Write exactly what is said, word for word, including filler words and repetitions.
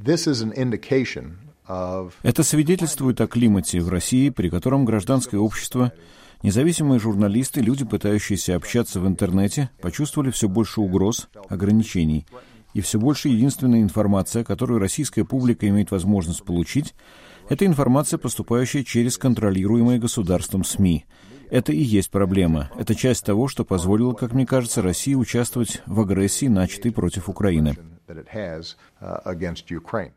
Это свидетельствует о климате в России, при котором гражданское общество, независимые журналисты, люди, пытающиеся общаться в интернете, почувствовали все больше угроз, ограничений. И все больше единственная информация, которую российская публика имеет возможность получить, это информация, поступающая через контролируемые государством СМИ. Это и есть проблема. Это часть того, что позволило, как мне кажется, России участвовать в агрессии, начатой против Украины.